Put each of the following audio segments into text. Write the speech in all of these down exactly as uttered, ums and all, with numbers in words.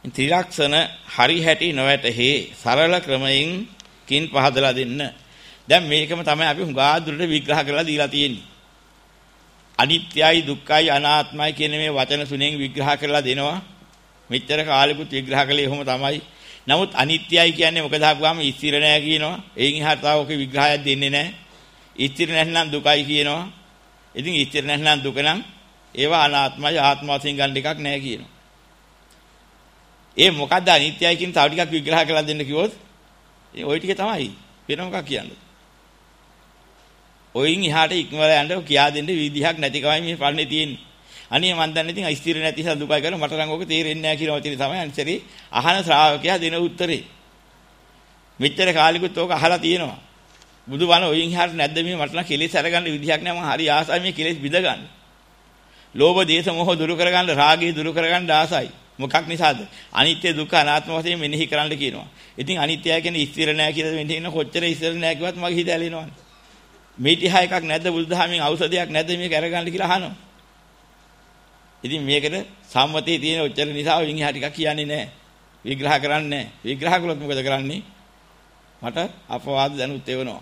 ත්‍රිලක්ෂණ හරි හැටි නොවැටහි සරල ක්‍රමයෙන් කින් පහදලා දෙන්න. දැන් මේකම තමයි අපි හුඟා දුරට විග්‍රහ කරලා දීලා තියෙන්නේ. අනිත්‍යයි දුක්ඛයි අනාත්මයි කියන මේ වචන තුනෙන් විග්‍රහ කරලා දෙනවා. මෙච්චර කාලෙකුත් විග්‍රහ කළේ එහෙම තමයි. නමුත් අනිත්‍යයි කියන්නේ මොකද අහපුවාම ස්ථිර නැහැ කියනවා. එයින් එහාට තව ඔක විග්‍රහයක් දෙන්නේ නැහැ. ස්ථිර නැත්නම් දුකයි කියනවා. ඉතින් ස්ථිර නැත්නම් දුක නම් ඒවා අනාත්මයි ආත්ම වශයෙන් ගන්න එකක් නැහැ කියනවා. ඒ මොකද්ද අනිත්‍යයි කියන තව ටිකක් විග්‍රහ කරලා දෙන්න කිව්වොත් ඒ ওই ටික තමයි. වෙන මොකක් කියන්නේ? ඔයින් එහාට ඉක්මවලා යන්න කියා දෙන්න විදිහක් නැතිකමයි මේ ප්‍රශ්නේ තියෙන්නේ. අනේ මන් දන්නේ ඉතින් ස්ථිර නැති නිසා දුකයි කියලා මට නම් ඔක තේරෙන්නේ නැහැ කියන වචනේ තමයි අනිසරේ අහන ශ්‍රාවකයා දෙන උත්තරේ. මෙච්චර කාලෙකුත් ඕක අහලා තියෙනවා. බුදුබණ ඔයින් එහාට නැද්ද මේ මට නම් කෙලෙස් අරගන්න විදිහක් නැහැ මම හරි ආසයි මේ කෙලෙස් බිඳ ගන්න. ලෝභ දේශ මොහ දුරු කරගන්න රාගය දුරු කරගන්න ආසයි. මොකක් නිසාද? අනිත්‍ය දුක්ඛ අනාත්ම වශයෙන් මෙනෙහි කරන්න කියනවා. ඉතින් අනිත්‍යය කියන්නේ ස්ථිර නැහැ කියලා මෙන්න ඉන්න කොච්චර ඉස්සර නැහැ කිව්වත් මගේ හිත ඇලෙනවනේ. මේ ටිහ එකක් නැද්ද බුදුදහමෙන් ඖෂධයක් නැද්ද මේක අරගන්න කියලා අහනවා. ඉතින් මේකට සම්මතයේ තියෙන ඔච්චර නිසා වින් එහා ටිකක් කියන්නේ නැහැ. විග්‍රහ කරන්නේ නැහැ. විග්‍රහ කළොත් මොකද කරන්නේ? මට අපවාද දැනුත් එවනවා.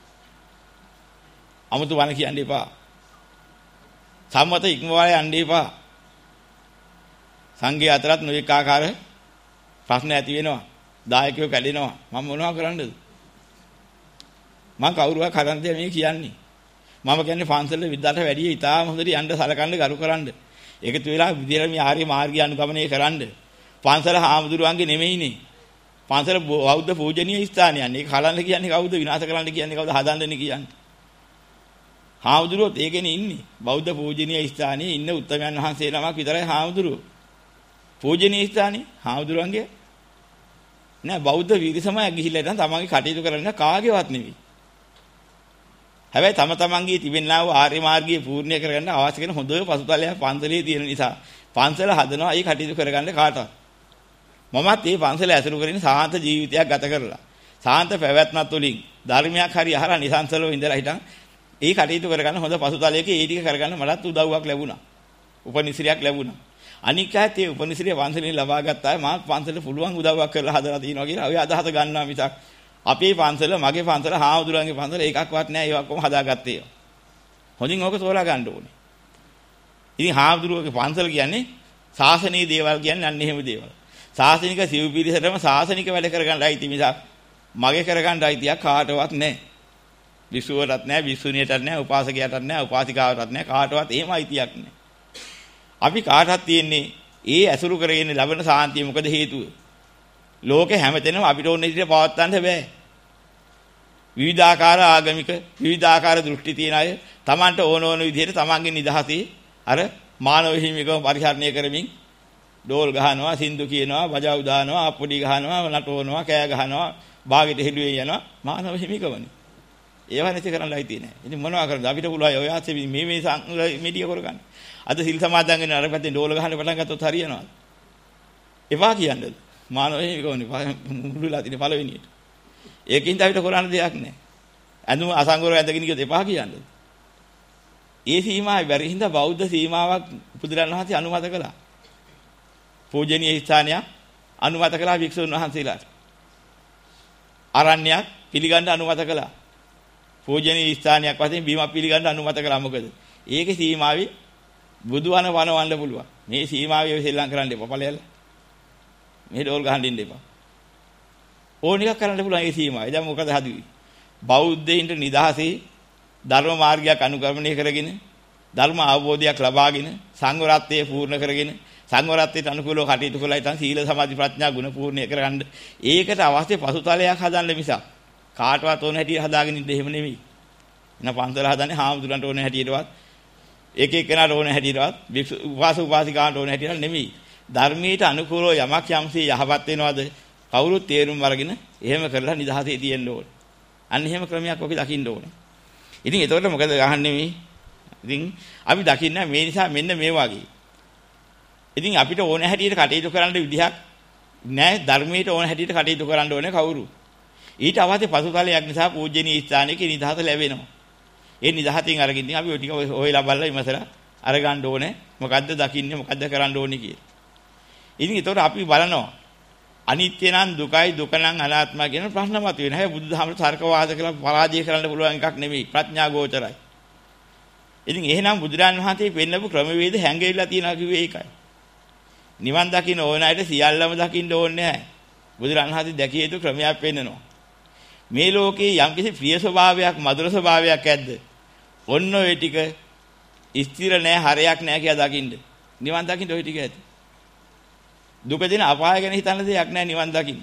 아무තු වණ කියන්න එපා. සම්මත ඉක්මවලා යන්න එපා. සංඝය අතරත් නොඑක ආකාර ප්‍රශ්න ඇති වෙනවා. දායකයෝ කැඩෙනවා. මම මොනවා කරන්නද? මම කවුරුවක් හදන්නද මේ කියන්නේ? මම කියන්නේ පන්සල විද්‍යාවට වැඩිය ඉතාම හොඳට යන්න සලකන්න ගරු කරන්න. එකතු වෙලා විදියට මේ ආර්ය මාර්ගය අනුගමනය කරන්න. පන්සල හාමුදුරුවන්ගේ නෙමෙයිනේ. පන්සල බෞද්ධ පූජනීය ස්ථානයන්නේ. ඒක හලන්න කියන්නේ කවුද? විනාශ කරන්න කියන්නේ කවුද? හදන්නනේ කියන්නේ. හාමුදුරුවෝත් ඒකනේ ඉන්නේ. බෞද්ධ පූජනීය ස්ථානයේ ඉන්න උත්තමයන් වහන්සේ නමක් විතරයි හාමුදුරුවෝ. පූජනීය ස්ථානේ හාමුදුරුවන්ගේ නෑ බෞද්ධ වීර සමාජය ගිහිල්ලා ඉතින් තමන්ගේ කටයුතු කරන්න කාගේවත් නෙවෙයි. හැබැයි තම තමන්ගේ තිබෙනා වූ ආර්ය මාර්ගයේ පූර්ණ්‍ය කරගන්න අවශ්‍ය කරන හොඳ පසුතලයක් පන්සලේ තියෙන නිසා පන්සල හදනවා ඒ කටයුතු කරගන්න කාටවත්. මමත් මේ පන්සල ඇසුරු කරගෙන සාන්ත ජීවිතයක් ගත කරලා සාන්ත පැවැත්මත් තුළින් ධර්මයක් හරි අහලා නිසංසලව ඉඳලා හිටන් ඒ කටයුතු කරගන්න හොඳ පසුතලයක ඒ ටික කරගන්න මටත් උදව්වක් ලැබුණා. උපනිශ්‍රයක් ලැබුණා. අනික් ඇත්තේ ඒ උපනිශ්‍රය පන්සලෙන් ලබා ගත්තා මාත් පන්සලට පුළුවන් උදව්වක් කරලා හදලා තියෙනවා කියලා ඔය අදහස ගන්නවා මිසක් අපේ පන්සල මගේ පන්සල හාමුදුරන්ගේ පන්සල එකක්වත් නැහැ ඒවා කොහොම හදාගත්තේ. හොඳින් ඕක තෝරා ගන්න ඕනේ. ඉතින් හාමුදුරුවෝගේ පන්සල කියන්නේ සාසනීය දේවල් කියන්නේ අන්න එහෙම දේවල්. සාසනික සිව්පිරිසටම සාසනික වැඩ කරගන්න අයිති මිසක් මගේ කරගන්න අයිතියක් කාටවත් නැහැ. විසුවටත් නැහැ, විසුණියටත් නැහැ, උපාසකයටත් නැහැ, උපාසිකාවටත් නැහැ, කාටවත් එහෙම අයිතියක් නැහැ. අපි කාටවත් තියෙන්නේ ඒ ඇසුරු කරගෙන ලැබෙන සාන්තිය මොකද හේතුව? ලෝකේ හැමතැනම අපිට ඕන විදිහට පවත්වන්න බෑ. විවිධාකාර ආගමික, විවිධාකාර දෘෂ්ටි තියෙන අය Tamanට ඕන ඕන විදිහට Tamanගේ නිදහසේ අර මානව හිමිකම පරිහරණය කරමින් ඩෝල් ගහනවා, සින්දු කියනවා, බජව් දානවා, අප්පුඩි ගහනවා, නටවනවා, කෑ ගහනවා, බාගෙට හෙළුවේ යනවා මානව හිමිකමනේ. ඒව නැති කරන්නයි තියෙන්නේ. ඉතින් මොනවා කරන්නද? අපිට පුළුවන් ඔය ආසේ මේ මේ මීඩියා කරගන්න. අද සිල් සමාදන් වෙන අර පැත්තේ ඩෝල ගහන්න පටන් ගත්තොත් හරියනවද? එපා කියන්නද? මානව හිමිකමනේ මුළුලා තියෙන පළවෙනියට. ඒකින්ද අපිට කරන්න දෙයක් නැහැ. අඳුම අසංගරව ඇදගෙන ගියොත් එපා කියන්නද? ඒ සීමාවේ බැරි හින්දා බෞද්ධ සීමාවක් බුදුරණන් වහන්සේ අනුමත කළා. පූජනීය ස්ථානයක් අනුමත කළා භික්ෂුන් වහන්සේලාට. අරණ්‍යයක් පිළිගන්න අනුමත කළා. පූජනීය ස්ථානයක් වශයෙන් බීමක් පිළිගන්න අනුමත කළා. මොකද? ඒකේ සීමාවේ බුදුවන වනවන්න පුළුවන්. මේ සීමාවේ සෙල්ලම් කරන්න එපා. ඵලයල්ල. මේ ඩෝල් ගහන්න ඉන්න එපා. ඕන එකක් කරන්න පුළුවන් ඒ සීමාවේ. දැන් මොකද හදුවේ? බෞද්ධයින්ට නිදහසේ ධර්ම මාර්ගයක් අනුගමනය කරගෙන ධර්ම අවබෝධයක් ලබාගෙන සංවරත්වයේ පූර්ණ කරගෙන සංවරත්වයට අනුකූලව කටයුතු කළා ඉතින් සීල සමාධි ප්‍රඥා ගුණ පූර්ණය කරගන්න ඒකට අවශ්‍ය පසුතලයක් හදන්න මිසක් කාටවත් ඕන හැටියට හදාගෙන ඉන්න එහෙම නෙමෙයි. එන පන්සල හදන්නේ හාමුදුරන්ට ඕන හැටියටවත් එක එක්කෙනාට ඕන හැටියටවත් උපාසක උපාසිකාන්ට ඕන හැටියට නෙමෙයි. ධර්මයට අනුකූලව යමක් යම්සේ යහපත් වෙනවද කවුරුත් තේරුම් අරගෙන එහෙම කරලා නිදහසේ තියෙන්න ඕනේ. අන්න එහෙම ක්‍රමයක් ඔකේ දකින්න ඕනේ. ඉතින් එතකොට මොකද ගහන්නේ මේ? ඉතින් අපි දකින්න මේ නිසා මෙන්න මේ වගේ. ඉතින් අපිට ඕන හැටියට කටයුතු කරන්න විදිහක් නැහැ. ධර්මයට ඕන හැටියට කටයුතු කරන්න ඕනේ කවුරු. ඊට අවශ්‍ය පසුතලයක් නිසා පූජනීය ස්ථානයක නිදහස ලැබෙනවා. ඒ නිදහසින් අරගෙන ඉතින් අපි ඔය ටික ඔයලා බලලා ඉමසලා අරගන්න ඕනේ. මොකද්ද දකින්නේ මොකද්ද කරන්න ඕනේ කියලා. ඉතින් ඒතකොට අපි බලනවා අනිත්‍ය නම් දුකයි දුක නම් අනාත්මයි කියන ප්‍රශ්න මතුවෙන. හැබැයි බුදුදහමේ තර්ක වාද කියලා පරාජය කරන්න පුළුවන් එකක් නෙමෙයි. ප්‍රඥා ගෝචරයි. ඉතින් එහෙනම් බුදුරන් වහන්සේ පෙන්නපු ක්‍රමවේද හැංගෙවිලා තියනවා කිව්වේ ඒකයි. නිවන් දකින්න ඕන අයට සියල්ලම දකින්න ඕනේ නැහැ. බුදුරන් වහන්සේ දැකිය යුතු ක්‍රමයක් පෙන්නනවා. මේ ලෝකේ යම්කිසි ප්‍රිය ස්වභාවයක් මధుර ස්වභාවයක් ඇද්ද? ඔන්න ඔය ටික ස්ථිර නැහැ හරයක් නැහැ කියලා දකින්න. නිවන් දකින්න ඔය ටික ඇති. දුක දෙන අපාය ගැන හිතන්න දෙයක් නැහැ නිවන් දකින්න.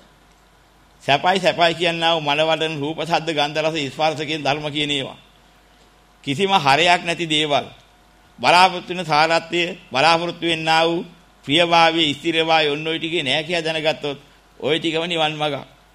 සැපයි සැපයි කියනවා මනවලන රූප ශබ්ද ගන්ධ රස ස්පර්ශ කියන ධර්ම කියන ඒවා. කිසිම හරයක් නැති දේවල්. බලාපොරොත්තු වෙන සාරත්වය බලාපොරොත්තු වෙන්නා වූ ප්‍රියභාවයේ ස්ථිරභාවය ඔන්න ඔය ටිකේ නැහැ කියලා දැනගත්තොත් ඔය ටිකම නිවන් මඟ.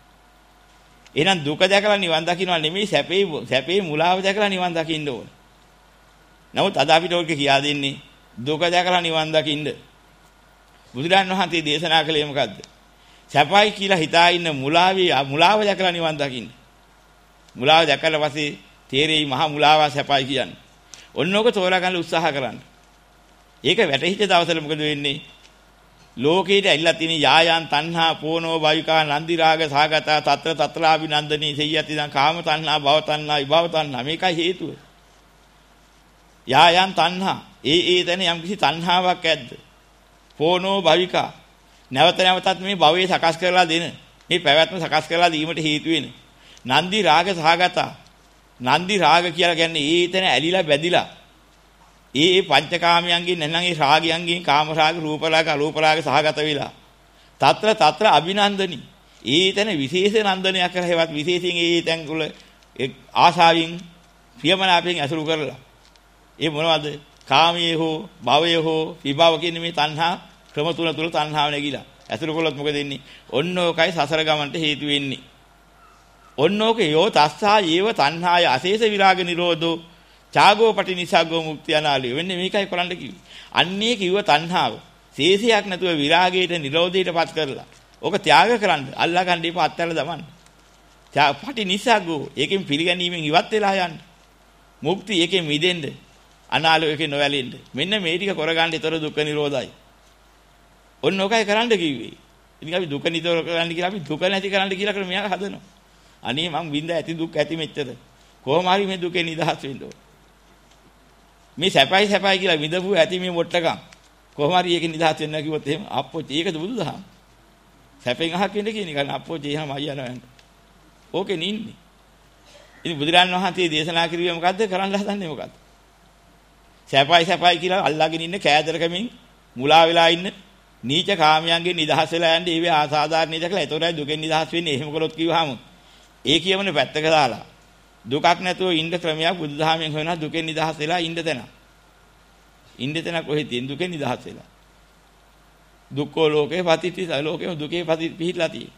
එහෙනම් දුක දැකලා නිවන් දකින්නවා නෙමෙයි සැපේ සැපේ මුලාව දැකලා නිවන් දකින්න ඕන. නමුත් අද අපිට ඔක කියා දෙන්නේ දුක දැකලා නිවන් දකින්න. බුදුරන් වහන්සේ දේශනා කළේ මොකද්ද? සැපයි කියලා හිතා ඉන්න මුලාවේ මුලාව දැකලා නිවන් දකින්න. මුලාව දැකලා පස්සේ තේරෙයි මහා මුලාව සැපයි කියන්නේ. ඔන්නෝක තෝරා ගන්න උත්සාහ කරන්න. ඒක වැටහිච්ච දවසට මොකද වෙන්නේ? ලෝකේට ඇවිල්ලා තියෙන යායන් තණ්හා පෝනෝ භවිකා නන්දි රාග සාගතා తත්‍ර తත්‍රාභිනන්දනී සෙය්‍යති දන් කාම තණ්හා භව තණ්හා විභව තණ්හා මේකයි හේතුව. යායන් තණ්හා ඒ ඒ තැන යම්කිසි තණ්හාවක් ඇද්ද? පෝනෝ භවිකා නැවත නැවතත් මේ භවයේ සකස් කරලා දෙන මේ පැවැත්ම සකස් කරලා දීමට හේතු වෙන නන්දි රාග සාගතා නන්දි රාග කියලා කියන්නේ ඒ තැන ඇලිලා බැඳිලා ඒ ඒ පංචකාමයන්ගෙන් නැත්නම් ඒ රාගයන්ගෙන් කාම රාග රූප රාග අරූප රාග සහගත වෙලා తත්‍ර తත්‍ර අභිනන්දනි ඒ තැන විශේෂ නන්දනයක් කරලා හේවත් විශේෂයෙන් ඒ තැන් වල ආශාවෙන් ප්‍රියමනාපයෙන් අසුරු කරලා ඒ මොනවද කාමයේ හෝ භවයේ හෝ විභව කියන මේ තණ්හා ක්‍රම තුන තුල තණ්හාව නැగిලා අසුරු කළොත් මොකද වෙන්නේ? ඔන්න ඕකයි සසර ගමන්ට හේතු වෙන්නේ. ඔන්න ඕකේ යෝ තස්සා යේව තණ්හාය අශේෂ විරාග නිරෝධෝ ඡාගෝ පටිනිසග්ගෝ මුක්තිය අනාලිය වෙන්නේ මේකයි කරන්න කිව්වේ. අන්නේ කිව්ව තණ්හාව ශේෂයක් නැතුව විරාගයට නිරෝධයටපත් කරලා ඕක ත්‍යාග කරන්න අල්ලා ගන්න දීප අත්හැරලා දාන්න. පටිනිසග්ගෝ ඒකෙන් පිළිගැනීමෙන් ඉවත් වෙලා යන්න. මුක්ති ඒකෙන් මිදෙන්න අනාලිය ඒකේ නොවැළෙන්න. මෙන්න මේ ටික කරගන්න ඊතර දුක්ඛ නිරෝධයි. ඔන්න ඕකයි කරන්න කිව්වේ. ඉතින් අපි දුක නිරෝධ කරන්න කියලා අපි දුක නැති කරන්න කියලා ක්‍රමයක් හදනවා. අනේ මං විඳ ඇති දුක් ඇති මෙච්චර. කොහොම හරි මේ දුකේ නිදහස් වෙන්න ඕන. මේ සැපයි සැපයි කියලා විඳපු ඇති මේ මොට්ටකම් කොහොම හරි ඒකේ නිදහස් වෙන්න කිව්වොත් එහෙම අප්පොච්චි ඒකද බුදුදහම. සැපෙන් අහක් වෙන්න කියන එක නේ අප්පොච්චි එහෙම අයියනවා යන්න. ඕකේ නින්නේ. ඉතින් බුදුරන් වහන්සේ දේශනා කරුවේ මොකද්ද? කරන්න හදන්නේ මොකද්ද? සැපයි සැපයි කියලා අල්ලාගෙන ඉන්න කෑදරකමින් මුලා වෙලා ඉන්න නීච කාමයන්ගෙන් නිදහස් වෙලා යන්නේ ඒවේ ආසාදාරණ නිදකලා ඒතරයි දුකෙන් නිදහස් වෙන්නේ. එහෙම කළොත් කිව්වහම ඒ කියවන පැත්තක දාලා දුකක් නැතුව ඉන්න ක්‍රමයක් බුදුදහමෙන් හොයනවා දුකෙන් නිදහස් වෙලා ඉන්න තැන. ඉන්න තැන කොහෙද තියෙන්නේ දුකෙන් නිදහස් වෙලා. දුක්ඛෝ ලෝකේ පතිති ලෝකේ දුකේ පති පිහිట్లా තියෙන්නේ.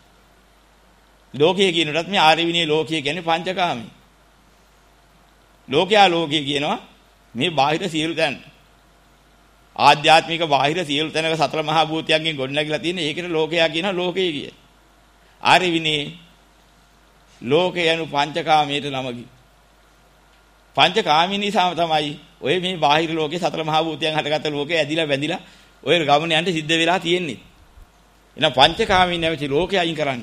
ලෝකයේ කියනකොටත් මේ ආර්ය විනය ලෝකයේ කියන්නේ පංචකාමී. ලෝකයා ලෝකයේ කියනවා මේ බාහිර සියලු තැන්. ආධ්‍යාත්මික බාහිර සියලු තැනක සතර මහා භූතයන්ගෙන් ගොඩනැගිලා තියෙන ඒකට ලෝකයා කියනවා ලෝකයේ කිය. ආර්ය විනයේ ලෝකේ යනු පංචකාමයට නමකි. පංචකාමී නිසාම තමයි ඔය මේ බාහිර ලෝකේ සතර මහා භූතයන් හටගත්ත ලෝකේ ඇදිලා බැඳිලා ඔය ගමන යන්න සිද්ධ වෙලා තියෙන්නේ. එහෙනම් පංචකාමී නැවති ලෝකේ අයින් කරන්න.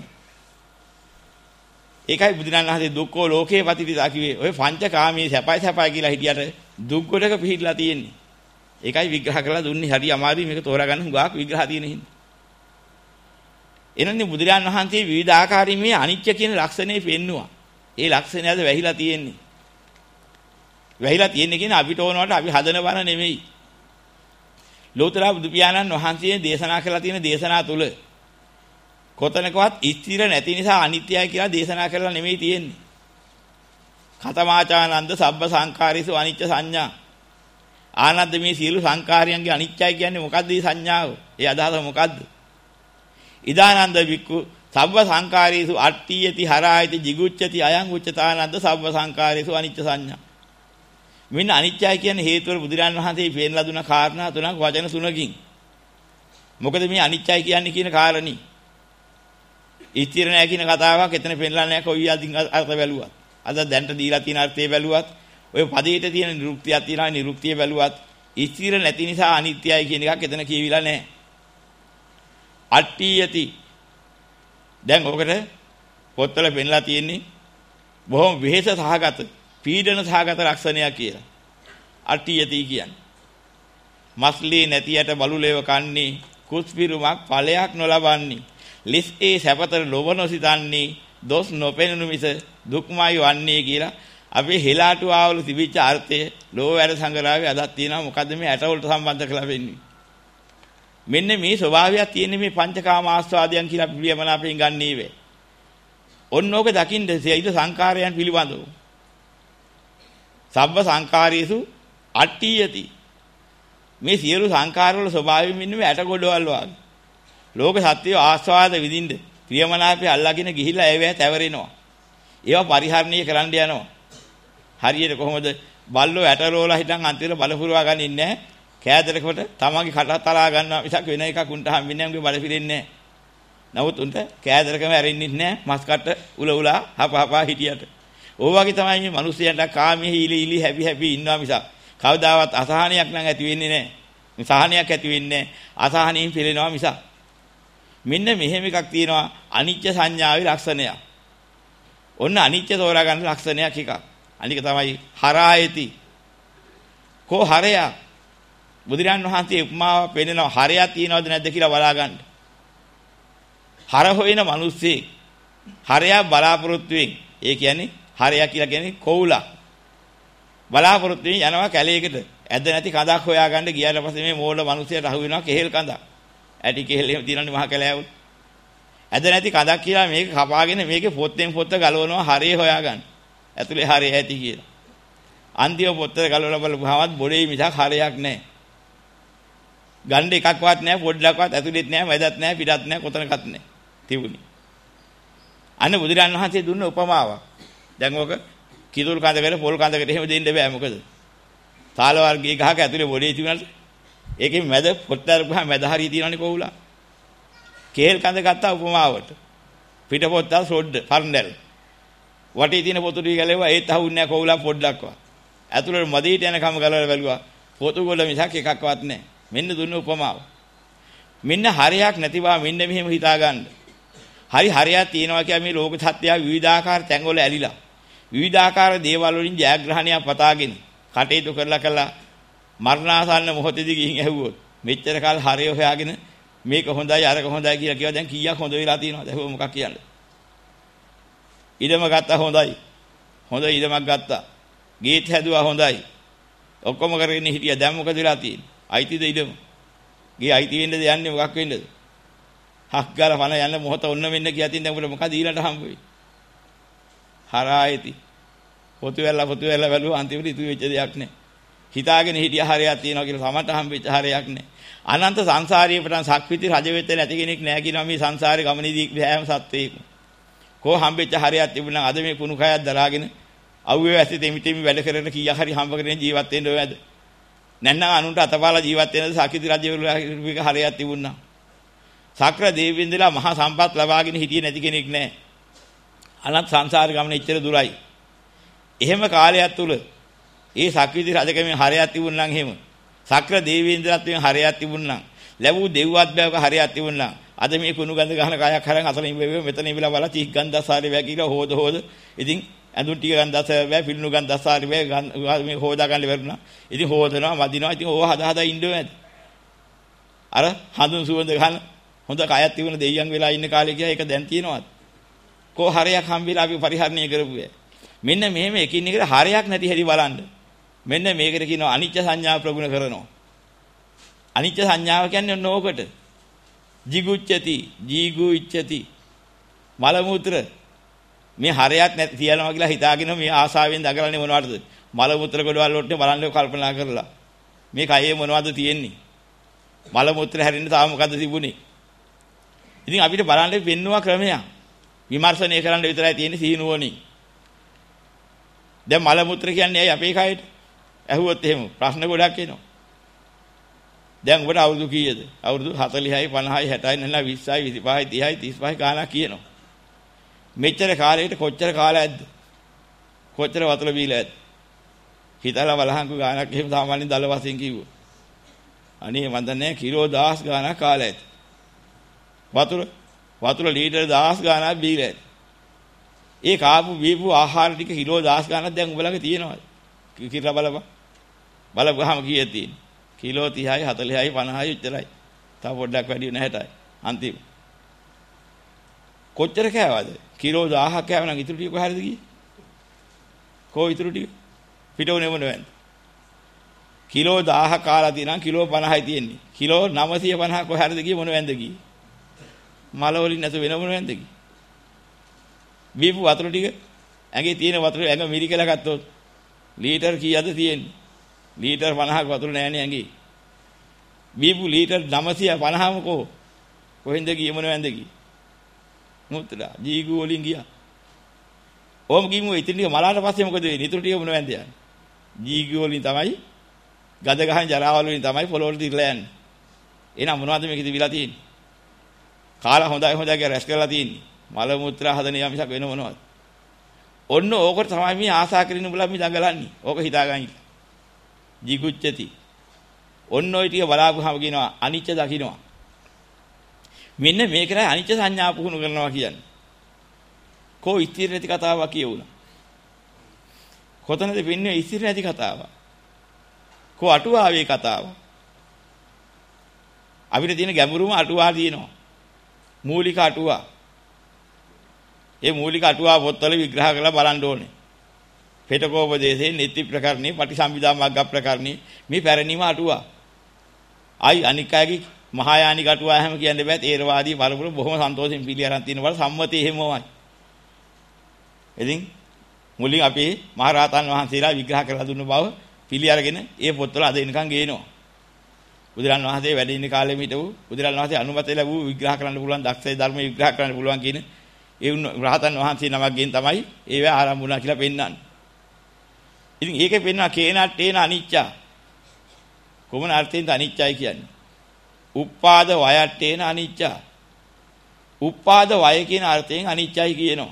ඒකයි බුදුරණන් වහන්සේ දුක්ඛෝ ලෝකේ පතිතිදා කිව්වේ. ඔය පංචකාමී සැපයි සැපයි කියලා හිටියට දුක් ගොඩක පිහිටලා තියෙන්නේ. ඒකයි විග්‍රහ කරලා දුන්නේ. හරි අමාරුයි මේක තෝරා ගන්න හුඟක් විග්‍රහ තියෙන හින්දා. එනන්නේ බුදුරජාණන් වහන්සේ විවිධ ආකාරයෙන් මේ අනිත්‍ය කියන ලක්ෂණය පෙන්නවා. ඒ ලක්ෂණයද වැහිලා තියෙන්නේ. වැහිලා තියෙන්නේ කියන්නේ අපිට ඕනවට අපි හදන බන නෙමෙයි. ලෝතර බුදු පියාණන් වහන්සේ දේශනා කළා තියෙන දේශනා තුල කොතනකවත් ස්ථිර නැති නිසා අනිත්‍යයි කියලා දේශනා කරලා නෙමෙයි තියෙන්නේ. කතමාචානන්ද සබ්බ සංඛාරේසු අනිච්ච සංඥා. ආනන්ද මේ සියලු සංඛාරයන්ගේ අනිත්‍යයි කියන්නේ මොකද්ද මේ සංඥාව? ඒ අදහස මොකද්ද? ඉදානන්ද වික්ඛු සබ්බ සංඛාරේසු අට්ඨියති හරායති jigucchati අයං උච්චතානන්ද සබ්බ සංඛාරේසු අනිච්ච සංඥා. මෙන්න අනිත්‍යයි කියන්නේ හේතුවල බුදුරජාණන් වහන්සේ පෙන්ලා දුන කාරණා තුනක් වචන තුනකින්. මොකද මේ අනිත්‍යයි කියන්නේ කියන කාරණේ. ඉතිර නැහැ කියන කතාවක් එතන පෙන්ලා නැහැ කොයි අදින් අර්ථ බැලුවත්. අද දැන්ට දීලා තියෙන අර්ථය බැලුවත් ඔය පදේට තියෙන නිරුක්තියක් තියෙනවා නිරුක්තිය බැලුවත් ඉතිර නැති නිසා අනිත්‍යයි කියන එකක් එතන කියවිලා නැහැ. අට්ඨියති. දැන් ඔකට පොත්වල පෙන්නලා තියෙන්නේ බොහොම වෙහෙස සහගත, පීඩන සහගත ලක්ෂණයක් කියලා. අට්ඨියති කියන්නේ. මස්ලී නැතියට බලුලේව කන්නේ, කුස්පිරුමක් ඵලයක් නොලබන්නේ. ලිස් ඒ සැපතර ලොව නොසිතන්නේ, දොස් නොපෙනුණු මිස දුක්මයි වන්නේ කියලා අපි හෙලාටු ආවල තිබිච්ච අර්ථය ලෝව වැඩ සංග්‍රහයේ අදක් තියෙනවා. මොකද්ද මේ ඇට වලට සම්බන්ධ කරලා වෙන්නේ? මෙන්න මේ ස්වභාවයක් තියෙන මේ පංචකාම ආස්වාදයන් කියලා පිළියමනාපෙන් ගන්නේ වේ. ඔන්නෝක දකින්න සීල සංකාරයන් පිළිබඳව. සබ්බ සංකාරයේසු අට්ඨියති. මේ සියලු සංකාර වල ස්වභාවය මෙන්න මේ ඇට ගොඩවල් වගේ. ලෝක සත්‍යය ආස්වාද විඳින්න ප්‍රියමනාපේ අල්ලාගෙන ගිහිල්ලා ඒවැ තැවරෙනවා. ඒවා පරිහරණය කරන්න යනවා. හරියට කොහොමද බල්ලෝ ඇටරෝලා හිටන් අන්තිමට බල පුරවා ගන්න ඉන්නේ නැහැ. කෑදරකට තමන්ගේ කට තලා ගන්නවා මිසක් වෙන එකක් උන්ට හම්බෙන්නේ නැහැ. උන්ගේ බල පිරෙන්නේ නැහැ. නමුත් උන්ට කෑදරකම ඇරෙන්නේ නැහැ. මස් කට උල උලා හප හපා හිටියට. ඕ වගේ තමයි මේ මිනිස්සුන්ට කාමයේ හීලි හීලි හැපි හැපි ඉන්නවා මිසක් කවදාවත් අසහනයක් නම් ඇති වෙන්නේ නැහැ. මේ සහනයක් ඇති වෙන්නේ අසහනින් පිරෙනවා මිසක්. මෙන්න මෙහෙම එකක් තියෙනවා අනිත්‍ය සංඥාවේ ලක්ෂණයක්. ඔන්න අනිත්‍ය තෝරා ගන්න ලක්ෂණයක් එකක්. අනික තමයි හරායති. කෝ හරය? බුදුරන් වහන්සේ උපමාව පෙන්නනවා හරයක් තියනවද නැද්ද කියලා බලා ගන්න. හර හොයන මිනිස්සේ හරයක් බලාපොරොත්තු වෙන. ඒ කියන්නේ හරය කියලා කියන්නේ කොවුලා. බලාපොරොත්තු වෙන යනවා කැලේකට. ඇද නැති කඳක් හොයාගන්න ගියාට පස්සේ මේ මෝඩ මිනිස්සයාට අහු වෙනවා කෙහෙල් කඳක්. ඇටි කෙහෙල් එහෙම තියෙනවනේ මහ කැලෑවුත්. ඇද නැති කඳක් කියලා මේක කපාගෙන මේකේ පොත්තෙන් පොත්ත ගලවනවා හරිය හොයාගන්න. ඇතුලේ හරිය ඇති කියලා. අන්තිම පොත්ත ගලවලා බලපුවාමත් බොඩේ මිසක් හරියක් නැහැ. ගන්න එකක්වත් නැහැ, පොඩ්ඩක්වත් ඇතුලෙත් නැහැ, මැදත් නැහැ, පිටත් නැහැ, කොතනකත් නැහැ. තිබුණේ. අන්න බුදුරන් වහන්සේ දුන්න උපමාවක්. දැන් ඕක කිතුල් කඳකට පොල් කඳකට එහෙම දෙන්න බෑ මොකද? තාල වර්ගයේ ගහක ඇතුලේ බොඩේ තිබුණාට ඒකේ මැද පොත්ත අරපුවාම මැද හරිය තියෙනවනේ කොහුලා. කේල් කඳ ගත්තා උපමාවට. පිට පොත්ත සොඩ්ඩ පර්ණල්. වටේ තියෙන පොතු ටික ගැලෙවුවා ඒත් අහුන්නේ නැහැ කොහුලා පොඩ්ඩක්වත්. ඇතුළේ මදීට යන කම ගලවලා බැලුවා. පොතු ගොල්ල මිසක් එකක්වත් නැහැ. මෙන්න දුන්න උපමාව. මෙන්න හරියක් නැතිවා මෙන්න මෙහෙම හිතා ගන්න. හරි හරියක් තියෙනවා කියන්නේ මේ ලෝක සත්‍යය විවිධාකාර තැන්වල ඇලිලා. විවිධාකාර දේවල් වලින් ජයග්‍රහණයක් පතාගෙන කටයුතු කරලා කළා මරණාසන්න මොහොතේදී ගිහින් ඇහුවොත් මෙච්චර කාල හරිය හොයාගෙන මේක හොඳයි අරක හොඳයි කියලා කිව්වා දැන් කීයක් හොඳ වෙලා තියෙනවද? ඇහුව මොකක් කියන්නේ? ඉඩම ගත්තා හොඳයි. හොඳ ඉඩමක් ගත්තා. ගේට් හැදුවා හොඳයි. ඔක්කොම කරගෙන හිටියා දැන් මොකද වෙලා තියෙන්නේ? අයිතිද ඉඩම? ගේ අයිති වෙන්නද යන්නේ මොකක් වෙන්නද? හක් ගාලා පණ යන්න මොහොත ඔන්න වෙන්න කියා තින් දැන් උඹට මොකද ඊළඟට හම්බ වෙන්නේ? හරායිති. පොතු වෙලා පොතු වෙලා බැලුවා අන්තිමට ඉතුරු වෙච්ච දෙයක් නැහැ. හිතාගෙන හිටියා හරයක් තියෙනවා කියලා සමට හම්බෙච්ච හරයක් නැහැ. අනන්ත සංසාරයේ පටන් සක්විති රජ වෙත නැති කෙනෙක් නැහැ කියනවා මේ සංසාරේ ගමනේදී හැම සත්වයකම. කෝ හම්බෙච්ච හරයක් තිබුණා අද මේ කුණු කයක් දරාගෙන අවුවේ ඇසි තෙමි තෙමි වැඩ කරන කීයක් හරි හම්බ කරගෙන ජීවත් වෙන්න ඕනද? නැත්නම් අනුන්ට අතපාලා ජීවත් වෙනද සක්විති රජ වල හරයක් තිබුණා. සක්‍ර දේවේන්ද්‍රලා මහා සම්පත් ලබාගෙන හිටියේ නැති කෙනෙක් නැහැ. අනන්ත සංසාර ගමන ඉච්චර දුරයි. එහෙම කාලයක් තුල ඒ සක්විති රජකමේ හරයක් තිබුණා නම් එහෙම සක්‍ර දේවේන්ද්‍රත්වයෙන් හරයක් තිබුණා නම් ලැබූ දෙව්වත් බෑවක හරයක් තිබුණා නම් අද මේ කුණු ගඳ ගහන කයක් හරන් අතන ඉබේ මෙතන ඉබලා බලා තීක් ගන්ධසාරේ බෑ කියලා හොද හොද ඉතින් ඇඳුම් ටික ගන්ධසාරේ බෑ පිළිණු ගන්ධසාරේ බෑ මේ හොදා ගන්න ඉවරුණා. ඉතින් හොදනවා මදිනවා ඉතින් ඕව හදා හදා ඉන්න ඕනේ. අර හඳුන් සුවඳ ගන්න හොඳ කයක් තිබුණ දෙයියන් වෙලා ඉන්න කාලේ කියලා ඒක දැන් තියෙනවද? කෝ හරයක් හම්බෙලා අපි පරිහරණය කරපුවා. මෙන්න මෙහෙම එකින් එකට හරයක් නැති හැටි බලන්න. මෙන්න මේකට කියනවා අනිත්‍ය සංඥාව ප්‍රගුණ කරනවා. අනිත්‍ය සංඥාව කියන්නේ ඔන්න ඕකට. jigucchati, jigu ichchati. මල මුත්‍ර මේ හරයක් නැති තියනවා කියලා හිතාගෙන මේ ආසාවෙන් දඟලන්නේ මොනවටද? මල මුත්‍ර ගොඩවල් වලට බලන්න කල්පනා කරලා. මේ කයේ මොනවද තියෙන්නේ? මල මුත්‍ර හැරෙන්න තාම මොකද්ද තිබුණේ? ඉතින් අපිට බලන්න වෙන්නවා ක්‍රමයක්. විමර්ශනය කරන්න විතරයි තියෙන්නේ සීනුවණින්. දැන් මල මුත්‍ර කියන්නේ ඇයි අපේ කයට? ඇහුවොත් එහෙම ප්‍රශ්න ගොඩක් එනවා. දැන් ඔබට අවුරුදු කීයද? අවුරුදු හතළිහයි පනහයි හැටයි නැත්නම් විස්සයි විසිපහයි තිහයි තිස්පහයි ගානක් කියනවා. මෙච්චර කාලයකට කොච්චර කාලයක්ද? කොච්චර වතුර බීලා ඇද්ද? හිතලා බලහන්කෝ ගානක් එහෙම සාමාන්‍යයෙන් දල වශයෙන් කිව්වොත්. අනේ මන් දන්නේ කිලෝ දහස් ගානක් කාලයක්ද? වතුර වතුර ලීටර දහස් ගාණක් බීලා ඇති. ඒ කාපු බීපු ආහාර ටික කිලෝ දහස් ගාණක් දැන් උඹලගේ තියෙනවද? කිරලා බලපන්. බලපුවාම කීයක් තියෙන්නේ? කිලෝ තිහයි හතළිහයි පනහයි උච්චරයි. තව පොඩ්ඩක් වැඩි වෙන හැටයි. අන්තිම. කොච්චර කෑවද? කිලෝ දහයක් කෑව නම් ඉතුරු ටික කොහරද ගියේ? කෝ ඉතුරු ටික? පිටුනේ මොන වෙන්ද? කිලෝ දහයක් කාලා තියෙනවා කිලෝ පනහයි තියෙන්නේ. කිලෝ නවසිය පනහ කොහරද ගියේ මොන වෙන්ද ගියේ? මල වලින් නැතු වෙන මොන වෙන්ද ගියේ? බීපු වතුර ටික ඇඟේ තියෙන වතුර ඇඟ මිරිකලා ගත්තොත් ලීටර් කීයද තියෙන්නේ? ලීටර් පනහක් වතුර නෑනේ ඇඟේ. බීපු ලීටර් නවසිය පනහම කෝ කොහෙන්ද ගියේ මොන වෙන්ද ගියේ? මුත්‍රා ජීගු වලින් ගියා. ඕම ගිමු ඉතින් ටික මලාට පස්සේ මොකද වෙන්නේ? ඉතුරු ටික මොන වෙන්ද යන්නේ? ජීගු වලින් තමයි ගද ගහන ජරාවල් වලින් තමයි පොළොවට දිරලා යන්නේ. එහෙනම් මොනවද මේකෙදි විලා තියෙන්නේ? කාලා හොඳයි හොඳයි කියලා රැස් කරලා තියෙන්නේ. මල මුත්‍රා හදන යා මිසක් වෙන මොනවද? ඔන්න ඕකට තමයි මේ ආසා කරගෙන උඹලා මේ දඟලන්නේ. ඕක හිතාගන්න. jigucchati. ඔන්න ඔය ටික බලාපුවාම කියනවා අනිච්ච දකින්නවා. මෙන්න මේකයි අනිච්ච සංඥා පුහුණු කරනවා කියන්නේ. කෝ ඉතිරි නැති කතාවක් කියවුණා. කොතනද වෙන්නේ ඉතිරි නැති කතාව? කෝ අටුවාවේ කතාව. අපිට තියෙන ගැඹුරුම අටුවා තියෙනවා. මූලික අටුවා. ඒ මූලික අටුවා පොත්වල විග්‍රහ කරලා බලන්න ඕනේ. පෙටකෝපදේශේ නිත්‍ය ප්‍රකරණේ පටිසම්භිදා මග්ග ප්‍රකරණේ මේ පැරණිම අටුවා. ආයි අනික් අයගේ මහායානික අටුවා හැම කියන්නේ බෑ තේරවාදී පරපුර බොහොම සන්තෝෂෙන් පිළි අරන් තියෙන බල සම්මතය එහෙමමයි. ඉතින් මුලින් අපේ මහරහතන් වහන්සේලා විග්‍රහ කරලා දුන්න බව පිළි අරගෙන ඒ පොත්වල අද එනකන් ගේනවා. බුදුරන් වහන්සේ වැඩ ඉන්න කාලෙම හිටවු බුදුරන් වහන්සේ අනුමත ලැබූ විග්‍රහ කරන්න පුළුවන් දක්ෂේ ධර්ම විග්‍රහ කරන්න පුළුවන් කියන ඒ රහතන් වහන්සේ නමක් ගෙන් තමයි ඒව ආරම්භ වුණා කියලා පෙන්නන්නේ. ඉතින් ඒකේ පෙන්නවා කේනට්ටේන අනිච්චා. කොමන අර්ථයෙන්ද අනිච්චයි කියන්නේ? උප්පාද වයට්ටේන අනිච්චා. උප්පාද වය කියන අර්ථයෙන් අනිච්චයි කියනවා.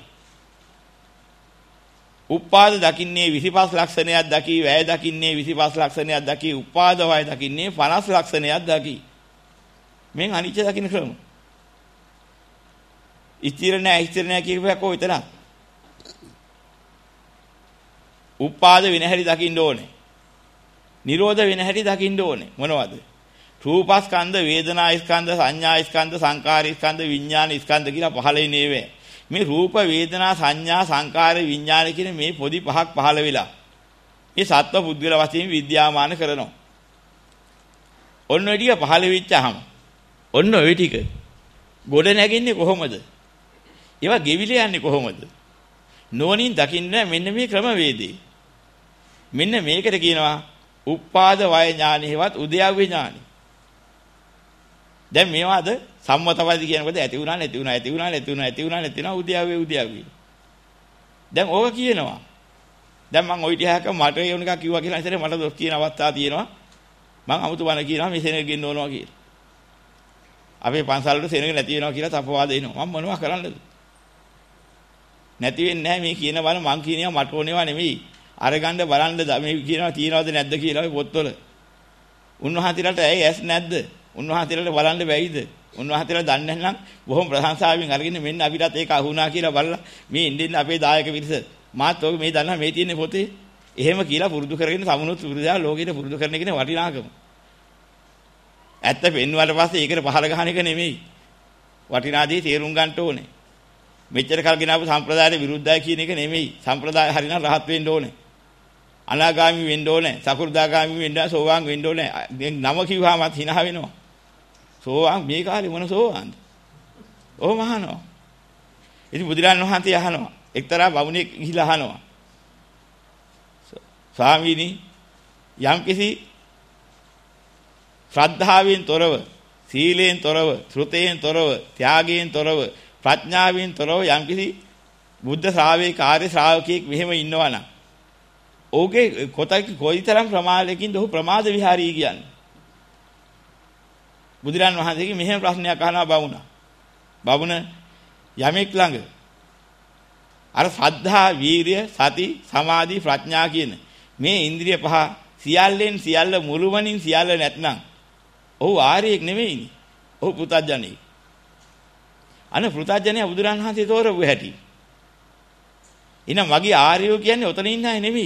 උප්පාද දකින්නේ විසිපස් ලක්ෂණයක් දකි, වැය දකින්නේ විසිපස් ලක්ෂණයක් දකි, උප්පාද වය දකින්නේ පනස් ලක්ෂණයක් දකි. මෙන් අනිච්ච දකින්න ක්‍රම. ඉතිර නැහැ ඉතිර නැහැ කියපුවා කො විතරක්. උපාද වෙන හැටි දකින්න ඕනේ. නිරෝධ වෙන හැටි දකින්න ඕනේ. මොනවද? රූපස්කන්ධ, වේදනා ස්කන්ධ, සංඥා ස්කන්ධ, සංකාර ස්කන්ධ, විඥාන ස්කන්ධ කියලා පහළ නේවේ. මේ රූප, වේදනා, සංඥා, සංකාර, විඥාන කියන මේ පොඩි පහක් පහළ වෙලා. මේ සත්ව පුද්ගල වශයෙන් විද්‍යාමාන කරනවා. ඔන්න ඔය ටික පහළ වෙච්චාම ඔන්න ඔය ටික ගොඩ නැගින්නේ කොහොමද? ඒවා ගෙවිලා යන්නේ කොහොමද? නෝනින් දකින්න මෙන්න මේ ක්‍රමවේදී. මෙන්න මේකට කියනවා උපාද වය ඥානෙවත් උද්‍යව්‍ය ඥානෙ. දැන් මේවාද සම්මතවාදී කියනකොට ඇති වුණා නැති වුණා ඇති වුණා නැති වුණා ඇති වුණා නැති වුණා උද්‍යව්‍ය උද්‍යව්‍ය. දැන් ඕක කියනවා. දැන් මම ওই ටිකක මට ඒ උනිකක් කිව්වා කියලා ඉතින් මට දොස් කියන අවස්ථා තියෙනවා. මම අමුතු බණ කියනවා මේ සෙනග ගෙන්න ඕනවා කියලා. අපේ පන්සල් වල සෙනග නැති වෙනවා කියලා තපවාද එනවා. මම මොනවා කරන්නද? නැති වෙන්නේ නැහැ මේ කියන බණ මං කියනවා මට ඕනේවා නෙමෙයි. අරගන්න බලන්න මේ කියනවා තියනවද නැද්ද කියලා ඔය පොත්වල. උන්වහන්සේලාට ඇයි ඇස් නැද්ද? උන්වහන්සේලාට බලන්න බැයිද? උන්වහන්සේලා දන්නේ නැත්නම් බොහොම ප්‍රශංසාවෙන් අරගෙන මෙන්න අපිටත් ඒක අහුණා කියලා බලලා මේ ඉන්දියන් අපේ දායක පිරිස මාත් ඔය මේ දන්නා මේ තියෙන පොතේ එහෙම කියලා පුරුදු කරගෙන සමුනුත් පුරුදා ලෝකෙට පුරුදු කරන එකනේ වටිනාකම. ඇත්ත පෙන්වුවාට පස්සේ ඒකට පහල ගහන එක නෙමෙයි. වටිනාදී තේරුම් ගන්න ඕනේ. මෙච්චර කල් ගෙනාවු සම්ප්‍රදායට විරුද්ධයි කියන එක නෙමෙයි. සම්ප්‍රදාය හරිනම් රහත් වෙන්න ඕනේ. අනාගාමි වෙන්න ඕනේ. සකෘදාගාමි වෙන්න ඕනේ. සෝවාන් වෙන්න ඕනේ. නම කිව්වමත් hina වෙනවා. සෝවාන් මේ කාලේ මොන සෝවාන්ද? ඔහොම අහනවා. ඉතින් බුදුරජාණන් වහන්සේ අහනවා. එක්තරා බමුණෙක් ගිහිලා අහනවා. ස්වාමීනි යම්කිසි ශ්‍රද්ධාවෙන් තොරව, සීලයෙන් තොරව, ශ්‍රුතයෙන් තොරව, ත්‍යාගයෙන් තොරව, ප්‍රඥාවෙන් තොරව යම්කිසි බුද්ධ ශ්‍රාවකේ කාර්ය ශ්‍රාවකෙක් මෙහෙම ඉන්නවනම් ඕකේ කොතයි කොයිතරම් ප්‍රමාදයකින්ද ඔහු ප්‍රමාද විහාරී කියන්නේ. බුදුරන් වහන්සේගේ මෙහෙම ප්‍රශ්නයක් අහනවා බමුණා. බමුණ යමෙක් ළඟ අර සද්ධා, වීරිය, සති, සමාධි, ප්‍රඥා කියන මේ ඉන්ද්‍රිය පහ සියල්ලෙන් සියල්ල මුළුමනින් සියල්ල නැත්නම් ඔහු ආර්යෙක් නෙමෙයිනේ. ඔහු පුතඥයෙක්. අන පෘථග්ජනයා බුදුරන් වහන්සේ තෝරපු හැටි. එහෙනම් මගේ ආර්යෝ කියන්නේ ඔතන ඉන්න අය නෙමෙයි.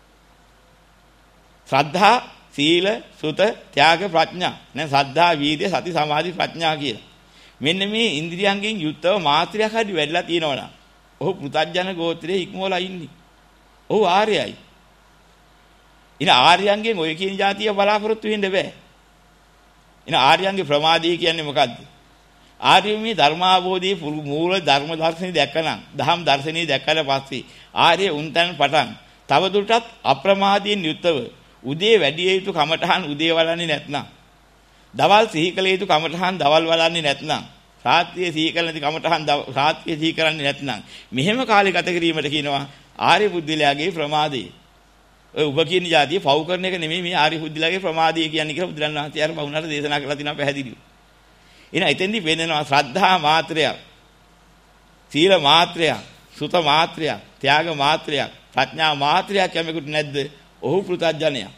ශ්‍රද්ධා, සීල, සුත, ත්‍යාග, ප්‍රඥා. නැත්නම් ශ්‍රද්ධා, වීර්ය, සති, සමාධි, ප්‍රඥා කියලා. මෙන්න මේ ඉන්ද්‍රියයන්ගෙන් යුක්තව මාත්‍රයක් හරි වැඩිලා තියෙනවනම් ඔහු පෘථග්ජන ගෝත්‍රයේ ඉක්මවලා ඉන්නේ. ඔහු ආර්යයි. ඉන ආර්යයන්ගෙන් ඔය කියන જાතිය බලාපොරොත්තු වෙන්න බෑ. ඉන ආර්යයන්ගේ ප්‍රමාදී කියන්නේ මොකද්ද? ආර්යමේ ධර්මාවබෝධයේ මූල ධර්ම දර්ශනේ දැක්කනම්, දහම් දර්ශනේ දැක්කට පස්සේ ආර්ය උන්තන් පටන් තවදුරටත් අප්‍රමාදයෙන් යුක්තව උදේ වැඩි යුතු කමඨහන් උදේ වලන්නේ නැත්නම්, දවල් සිහි කළ යුතු කමඨහන් දවල් වලන්නේ නැත්නම්, රාත්‍රියේ සිහි කළ යුතු කමඨහන් රාත්‍රියේ සිහි කරන්නේ නැත්නම්, මෙහෙම කාලේ ගත කිරීමට කියනවා ආර්ය බුද්ධිලයාගේ ප්‍රමාදය. ඔය ඔබ කියන જાතිය පව් කරන එක නෙමෙයි මේ ආර්ය බුද්ධිලයාගේ ප්‍රමාදය කියන්නේ කියලා බුදුරන් වහන්සේ අර වුණාට දේශනා කරලා තිනවා පැහැදිලිව. එන එතෙන්දී වෙන්නනවා ශ්‍රද්ධා මාත්‍රයක්, සීල මාත්‍රයක්, සුත මාත්‍රයක්, ත්‍යාග මාත්‍රයක්, ප්‍රඥා මාත්‍රයක් යමෙකුට නැද්ද? ඔහු පෘථග්ජනයා.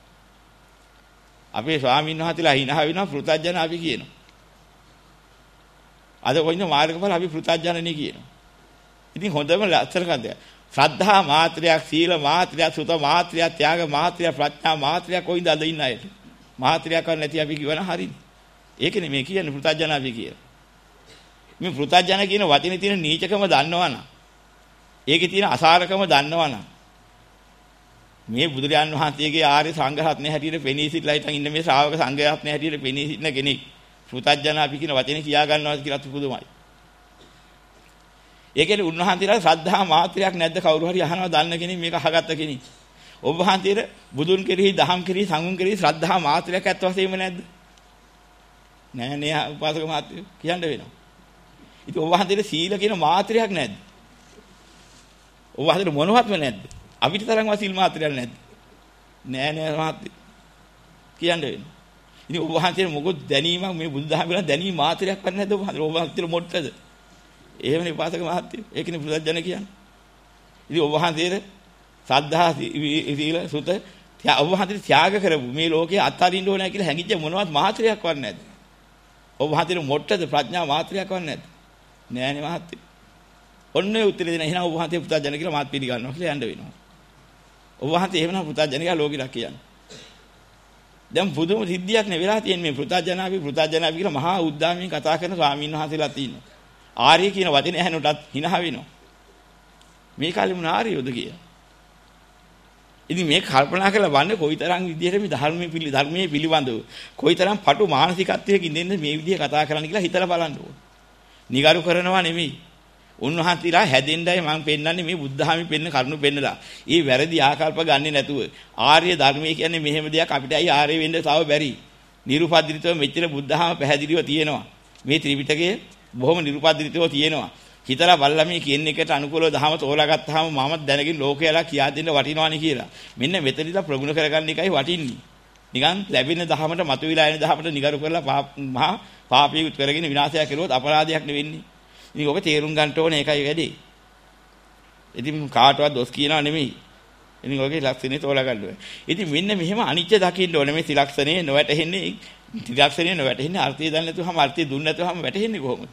අපේ ස්වාමීන් වහන්සේලා හිනහ වෙනවා පෘථග්ජන අපි කියනවා. අද කොයින්ද මාර්ගඵල අපි පෘථග්ජනනේ කියනවා. ඉතින් හොඳම ලස්සන කන්දයක්. ශ්‍රද්ධා මාත්‍රයක්, සීල මාත්‍රයක්, සුත මාත්‍රයක්, ත්‍යාග මාත්‍රයක්, ප්‍රඥා මාත්‍රයක් කොයින්ද අද ඉන්න අයට? මාත්‍රයක් නැති අපි කියවන හරිනේ. ඒකනේ මේ කියන්නේ පෘථග්ජන අපි කියලා. මේ පෘථග්ජන කියන වචනේ තියෙන නීචකම දන්නවනම්, ඒකේ තියෙන අසාරකම දන්නවනම්, මේ බුදුරජාන් වහන්සේගේ ආර්ය සංඝරත්නය හැටියට පෙනී සිටලා ඉතින් ඉන්න මේ ශ්‍රාවක සංඝරත්නය හැටියට පෙනී සිටින කෙනෙක් පෘථග්ජන අපි කියන වචනේ කියා ගන්නවා කියලා පුදුමයි. ඒ කියන්නේ උන්වහන්සේලා ශ්‍රද්ධා මාත්‍රයක් නැද්ද කවුරු හරි අහනවා දන්න කෙනෙක් මේක අහගත්ත කෙනෙක්. ඔබ වහන්සේට බුදුන් කෙරෙහි, දහම් කෙරෙහි, සංඝුන් කෙරෙහි ශ්‍රද්ධා මාත්‍රයක් ඇත්ත වශයෙන්ම නැද්ද? නෑ නේ උපාසක මාත්‍රය කියන්න වෙනවා. ඉතින් ඔබ වහන්සේට සීල කියන මාත්‍රයක් නැද්ද? ඔබ වහන්සේට මොනවත්ම නැද්ද? අපිට තරම්වත් සීල් මාත්‍රයක් නැද්ද? නෑ නෑ මාත්‍රය කියන්න වෙනවා. ඉතින් ඔබ වහන්සේට මොකද දැනීමක් මේ බුදුදහම වල දැනීම මාත්‍රයක් වත් නැද්ද? ඔබ වහන්සේට ඔබ වහන්සේට මොට්ටද? එහෙමනේ උපාසක මහත්තයෝ. ඒකනේ පුදුජන කියන්නේ. ඉතින් ඔබ වහන්සේට සද්ධා, සීල, සුත, ඔබ වහන්සේට ත්‍යාග කරපු මේ ලෝකේ අත්හරින්න ඕනේ කියලා හැංගිච්ච මොනවත් මාත්‍රයක් වත් නැද්ද? ඔබ වහන්සේට මොට්ටද ප්‍රඥා මාත්‍රයක් වත් නැද්ද? නෑනේ මහත්තයෝ. ඔන්න ඒ උත්තරේ දෙන එහෙනම් ඔබ වහන්සේ පුදුජන කියලා මාත් පිළිගන්නවා කියලා යන්න වෙනවා. ඔබ වහන්සේ එහෙමනම් පුදුජන කියලා ලෝකෙට කියන්නේ. දැන් පුදුම සිද්ධියක් නේ වෙලා තියෙන්නේ මේ පුදුජනාවි පුදුජනාවි කියලා මහා උද්දාමයෙන් කතා කරන ස්වාමීන් වහන්සේලා තියෙනවා. ආර්ය කියන වචනේ ඇහෙනකොටත් හිනහ වෙනවා. මේ කාලේ මොන ආර්යෝද කියලා. ඉතින් මේ කල්පනා කරලා බලන්න කොයිතරම් විදියට මේ ධර්මයේ පිළි ධර්මයේ පිළිබඳව කොයිතරම් පටු මානසිකත්වයකින් ඉඳින්න මේ විදිය කතා කරන්න කියලා හිතලා බලන්න ඕන. නිගරු කරනවා නෙමෙයි. උන්වහන්සේලා හැදෙන්නයි මම පෙන්නන්නේ මේ බුද්ධහමී පෙන්න කරුණු පෙන්නලා. ඊ වැරදි ආකල්ප ගන්නෙ නැතුව ආර්ය ධර්මයේ කියන්නේ මෙහෙම දෙයක් අපිට අයි ආර්ය වෙන්න තව බැරි. නිරුපද්‍රිතව මෙච්චර බුද්ධහම පැහැදිලිව තියෙනවා. මේ ත්‍රිපිටකයේ බොහොම නිරුපද්‍රිතව තියෙනවා. හිතලා බලලා මේ කියන එකට අනුකූලව දහම තෝරා ගත්තාම මමත් දැනගෙන ලෝකයලා කියා දෙන්න වටිනවනේ කියලා. මෙන්න මෙතනදලා ප්‍රගුණ කරගන්න එකයි වටින්නේ. නිකන් ලැබෙන දහමට මතුවලා එන දහමට නිගරු කරලා මහා පාපී කරගෙන විනාශයක් කළොත් අපරාධයක් නෙවෙන්නේ. ඉතින් ඔබ තේරුම් ගන්න ඕනේ ඒකයි වැඩි. ඉතින් කාටවත් දොස් කියනවා නෙමෙයි. ඉතින් ඔයගේ ලක්ෂණේ තෝරා ගන්න ඕනේ. ඉතින් මෙන්න මෙහෙම අනිත්‍ය දකින්න ඕනේ මේ ත්‍රිලක්ෂණේ නොවැටෙන්නේ. ත්‍රිලක්ෂණේ නොවැටෙන්නේ අර්ථය දන්නේ නැතුවම අර්ථය දුන්නේ නැතුවම වැටෙන්නේ කොහොමද?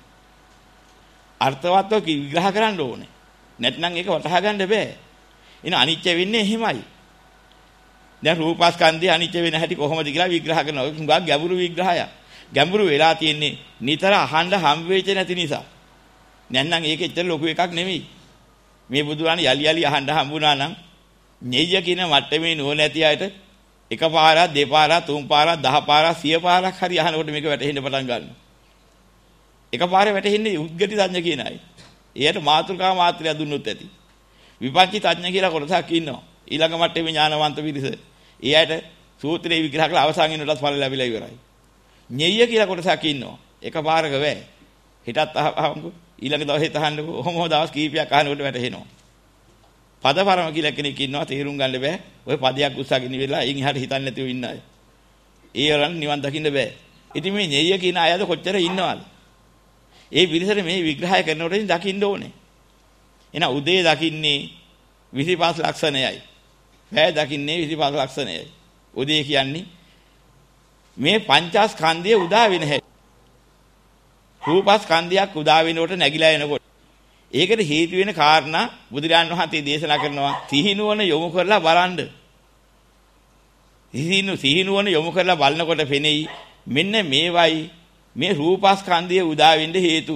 අර්ථවත්ව විග්‍රහ කරන්න ඕනේ. නැත්නම් ඒක වටහා ගන්න බෑ. එන අනිත්‍ය වෙන්නේ එහෙමයි. දැන් රූපස්කන්ධය අනිත්‍ය වෙන හැටි කොහොමද කියලා විග්‍රහ කරනවා. ඒක හුඟක් ගැඹුරු විග්‍රහයක්. ගැඹුරු වෙලා තියෙන්නේ නිතර අහන්න හම් වෙච්ච නැති නිසා. නැත්නම් ඒක ඇත්තට ලොකු එකක් නෙමෙයි. මේ බුදුරණ යලි යලි අහන්න හම්බුණා නම් නෙయ్య කියන මට්ටමේ නුවණැති අයට එකපාරක් දෙපාරක් තුන් පාරක් දහ පාරක් සිය පාරක් හරි අහනකොට මේක වැටහෙන්න පටන් ගන්නවා. එකපාරේ වැටෙන්නේ උද්ගටි තඥ කියන අය. එයාට මාතෘකා මාත්‍රය දුන්නොත් ඇති. විපංචි තඥ කියලා කොටසක් ඉන්නවා. ඊළඟ මට්ටමේ ඥානවන්ත පිරිස. එයාට සූත්‍රයේ විග්‍රහ කරලා අවසන් වෙනකොටත් ඵල ලැබිලා ඉවරයි. ඤෙయ్య කියලා කොටසක් ඉන්නවා. එකපාරක වැ. හිතත් අහමුකෝ ඊළඟ දවසේ තහන්නකෝ. ඔහොම දවස් කීපයක් අහනකොට වැටහෙනවා. පදපරම කියලා කෙනෙක් ඉන්නවා තේරුම් ගන්න බෑ. ඔය පදයක් උස්සගෙන ඉවරලා එයින් එහාට හිතන්නේ නැතිව ඉන්න අය. ඒ වරන් නිවන් දකින්න බෑ. ඉතින් මේ ඤෙయ్య කියන අයද කොච්චර ඉන්නවද? ඒ විදිහට මේ විග්‍රහය කරනකොට දකින්න ඕනේ. එන උදේ දකින්නේ විසිපස් ලක්ෂණයයි. වැය දකින්නේ විසිපස් ලක්ෂණයයි. උදේ කියන්නේ මේ පංචස්කන්ධය උදා වෙන හැටි. රූපස්කන්ධයක් උදා වෙනකොට නැగిලා එනකොට ඒකට හේතු වෙන කාරණා බුදුරජාන් වහන්සේ දේශනා කරනවා සිහිනුවන යොමු කරලා බලන්න. සිහිනු සිහිනුවන යොමු කරලා බලනකොට පෙනෙයි මෙන්න මේවයි මේ රූපස්කන්ධය උදා වෙන්න හේතු.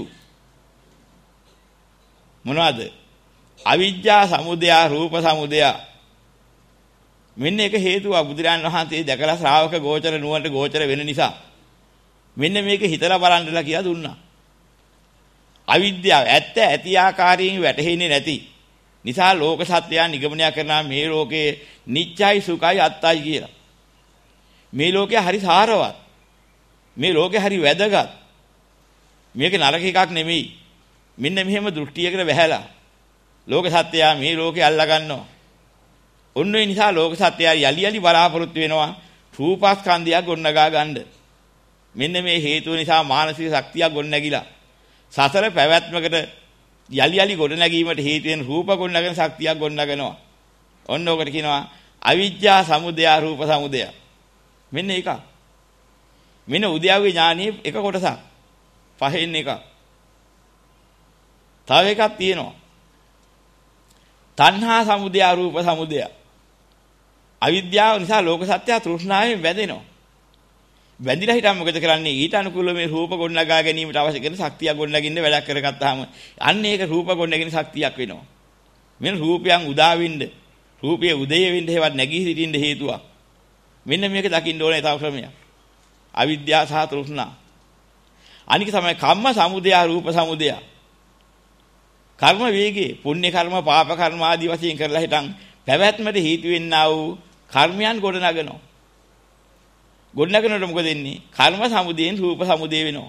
මොනවද? අවිජ්ජා සමුදය රූප සමුදය. මෙන්න එක හේතුවක් බුදුරජාන් වහන්සේ දැකලා ශ්‍රාවක ගෝචර නුවණට ගෝචර වෙන නිසා මෙන්න මේක හිතලා බලන්නලා කියලා දුන්නා. අවිද්‍යාව ඇත්ත ඇති ආකාරයෙන් වැටහෙන්නේ නැති නිසා ලෝක සත්‍යය නිගමනය කරනා මේ ලෝකේ නිච්චයි සුඛයි අත්තයි කියලා. මේ ලෝකේ හරි සාරවත්. මේ ලෝකේ හරි වැදගත්. මේක නරක එකක් නෙමෙයි. මෙන්න මෙහෙම දෘෂ්ටියකට වැහැලා ලෝක සත්‍යය මේ ලෝකේ අල්ලා ගන්නවා. ඔන්න ඒ නිසා ලෝක සත්‍යය යලි යලි බලාපොරොත්තු වෙනවා රූපස්කන්ධයක් ගොඩනගා ගන්න. මෙන්න මේ හේතුව නිසා මානසික ශක්තියක් ගොඩනැගිලා සසර පැවැත්මකට යලි යලි ගොඩනැගීමට හේතු වෙන රූප ගොඩනගෙන ශක්තියක් ගොඩනගනවා. ඔන්න ඔකට කියනවා අවිජ්ජා සමුදය රූප සමුදය. මෙන්න ඒක. මෙන්න උද්‍යාවේ ඥානයේ එක කොටසක්. පහෙන් එක. තව එකක් තියෙනවා. තණ්හා සමුදය රූප සමුදය. අවිද්‍යාව නිසා ලෝක සත්‍යය තෘෂ්ණාවෙන් වැදෙනවා. වැදිලා හිටන් මොකද කරන්නේ? ඊට අනුකූලව මේ රූප ගොඩනගා ගැනීමට අවශ්‍ය කරන ශක්තිය ගොඩනගින්න වැඩක් කරගත්තාම අන්න ඒක රූප ගොඩනගින ශක්තියක් වෙනවා. මෙන්න රූපයන් උදා වෙන්න, රූපයේ උදය වෙන්න හේවත් නැගී සිටින්න හේතුවක්. මෙන්න මේක දකින්න ඕනේ තව ක්‍රමයක්. අවිද්‍යාව සහ තෘෂ්ණා. අනික තමයි කම්ම සමුදය රූප සමුදය. කර්ම වේගේ පුණ්‍ය කර්ම පාප කර්ම ආදී වශයෙන් කරලා හිටන් පැවැත්මට හේතු වෙන්නා වූ කර්මයන් ගොඩනගනවා. ගොඩනගනකොට මොකද වෙන්නේ? කර්ම සමුදයෙන් රූප සමුදය වෙනවා.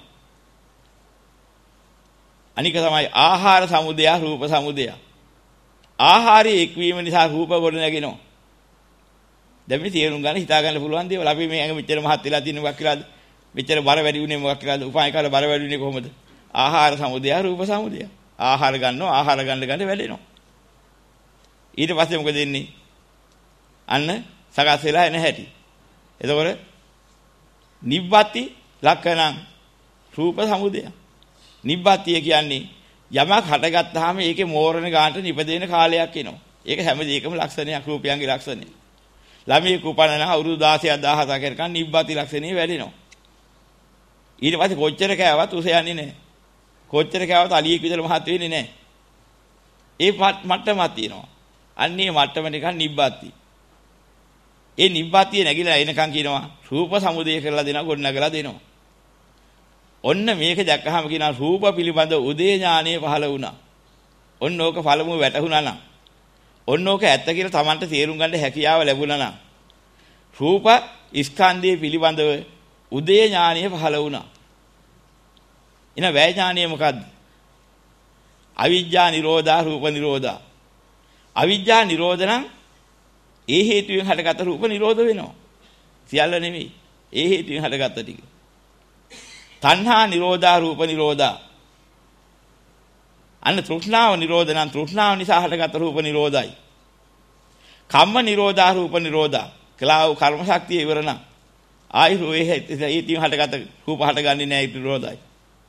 අනික තමයි ආහාර සමුදය රූප සමුදය. ආහාරයේ එක්වීම නිසා රූප ගොඩනගෙනවා. දැන් මේ තේරුම් ගන්න හිතා ගන්න පුළුවන් දේවල් අපි මේ ඇඟ මෙච්චර මහත් වෙලා තියෙන මොකක් කියලාද? මෙච්චර බර වැඩි වුණේ මොකක් කියලාද? උපාය කාල බර වැඩි වුණේ කොහොමද? ආහාර සමුදය රූප සමුදය. ආහාර ගන්නවා ආහාර ගන්න ගන්න වැඩෙනවා. ඊට පස්සේ මොකද වෙන්නේ? අන්න සකස් වෙලා එන හැටි. එතකොට නිබ්බති ලක්ෂණං රූප සමුදය. නිබ්බතිය කියන්නේ යමක් හටගත්තාම ඒකේ මෝරණ ගානට නිපදෙන කාලයක් එනවා. ඒක හැම දෙයකම ලක්ෂණයක් රූපයන්ගේ ලක්ෂණය. ළමයේ කුපනන අවුරුදු දාසයක් දහසක් කරකන් නිබ්බති ලක්ෂණේ වැඩෙනවා. ඊට පස්සේ කොච්චර කෑවත් උස යන්නේ නැහැ. කොච්චර කෑවත් අලියෙක් විතර මහත් වෙන්නේ නැහැ. ඒ මට්ටමක් තියෙනවා. අන්නේ මට්ටම නිකන් නිබ්බති. ඒ නිබ්බතිය නැగిලා එනකන් කියනවා රූප සමුදය කරලා දෙනවා ගොඩනගලා දෙනවා. ඔන්න මේක දැක්කහම කියනවා රූප පිළිබඳ උදේ ඥානය පහළ වුණා. ඔන්න ඕක පළමුව වැටහුණා නම්. ඔන්න ඕක ඇත්ත කියලා Tamanට තේරුම් ගන්න හැකියාව ලැබුණා නම්. රූප ස්කන්ධය පිළිබඳව උදේ ඥානය පහළ වුණා. එන වැය ඥානය මොකද්ද? අවිජ්ජා නිරෝධා රූප නිරෝධා. අවිජ්ජා නිරෝධ නම් ඒ හේතුවෙන් හටගත් රූප නිරෝධ වෙනවා. සියල්ල නෙමෙයි. ඒ හේතුවෙන් හටගත්ත ටික. තණ්හා නිරෝධා රූප නිරෝධා. අන්න තෘෂ්ණාව නිරෝධ නම් තෘෂ්ණාව නිසා හටගත් රූප නිරෝධයි. කම්ම නිරෝධා රූප නිරෝධා. කලාව කර්ම ශක්තිය ඉවර නම් ආයි ඒ හේතුවෙන් හටගත් රූප හටගන්නේ නැහැ නිරෝධයි.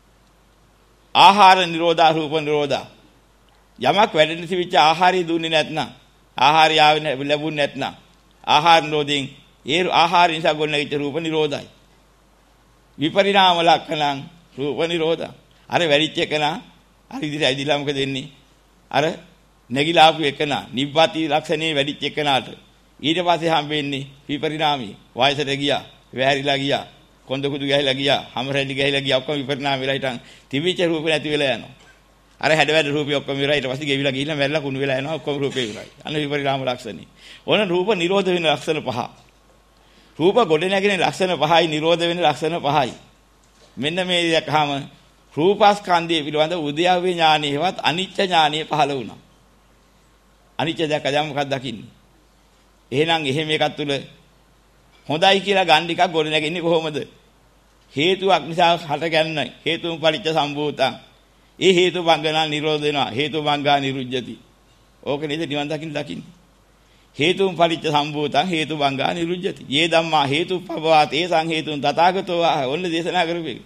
ආහාර නිරෝධා රූප නිරෝධා. යමක් වැඩෙන තිබිච්ච ආහාරය දුන්නේ නැත්නම් ආහාරය ලැබුණ නැත්නම් ආහාර නිරෝධයෙන් ඒ ආහාර නිසා ගොඩනැගිච්ච රූප නිරෝධයි. විපරිණාම ලක්ෂණං රූප නිරෝධං. අර වැඩිච්ච එකනා අර ඉදිරිය ඇදිලා මොකද වෙන්නේ? අර නැగిලා ආපු එකනා නිබ්බති ලක්ෂණේ වැඩිච්ච එකනාට ඊට පස්සේ හම්බෙන්නේ විපරිණාමී. වයසට ගියා, වැහැරිලා ගියා, කොන්ද කුදු ගහලා ගියා, හැම රැලි ගහලා ගියා, ඔක්කොම විපරිණාම වෙලා හිටන් තිබිච්ච රූප නැති වෙලා යනවා. අර හැඩ වැඩ රූපي ඔක්කොම ඉවරයි. ඊට පස්සේ ගෙවිලා ගිහිල්ලා මැරිලා කුණු වෙලා යනවා. ඔක්කොම රූපේ ඉවරයි. අන්න විපරිණාම ලක්ෂණේ. ඕන රූප නිරෝධ වෙන ලක්ෂණ පහ. රූප ගොඩ නැගෙන ලක්ෂණ පහයි, නිරෝධ වෙන ලක්ෂණ පහයි. මෙන්න මේ දැක්කම රූපස්කන්ධය පිළිබඳ උද්‍යාවේ ඥානෙවත් අනිත්‍ය ඥානෙ පහළ වුණා. අනිත්‍ය දැක්කම මොකක්ද දකින්නේ? එහෙනම් එහෙම එකක් තුල හොඳයි කියලා ගන්න එකක් ගොඩ නැගෙන්නේ කොහොමද? හේතුවක් නිසා හටගන්නේ. හේතුන් පරිච්ඡ සම්භූතං. ඒ හේතු භංගනා නිරෝධ වෙනවා. හේතු භංගා නිරුද්ධති. ඕක නේද නිවන් දකින්න දකින්නේ. හේතුන් පරිච්ඡ සම්භූතං හේතු භංගා නිරුද්ධති. යේ ධම්මා හේතුප්පවා තේසං හේතුන් තථාගතෝ ආහ. ඔන්න දේශනා කරපේ.